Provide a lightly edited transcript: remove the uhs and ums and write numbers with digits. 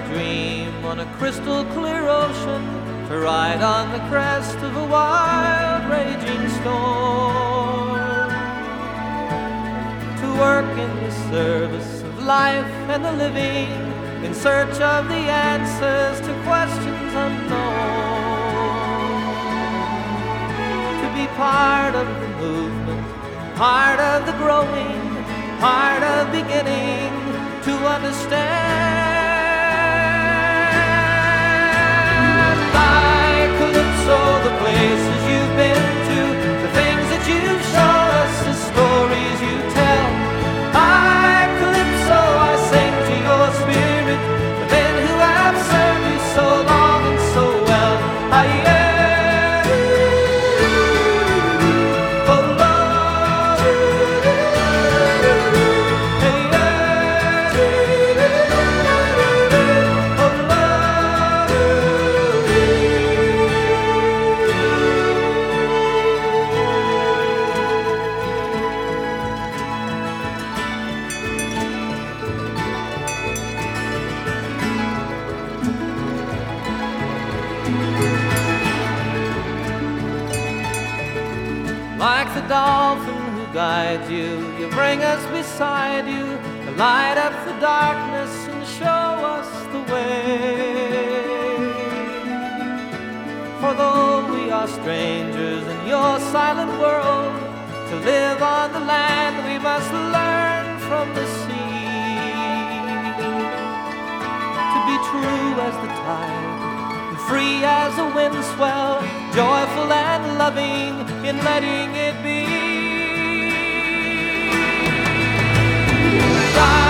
dream on a crystal clear ocean, to ride on the crest of a wild raging storm, to work in the service of life and the living, in search of the answers to questions unknown, to be part of the movement, part of the growing, part of beginning to understand. Like Calypso, the places you've been to, the things that you've shown us, the stories you tell. Like Calypso, I sing to your spirit, the men who have served you so long and so well. Like the dolphin who guides you, you bring us beside you to light up the darkness and show us the way. For though we are strangers in your silent world, to live on the land we must learn from the sea, to be true as the tide, free as a wind swell, joyful and loving in letting it be.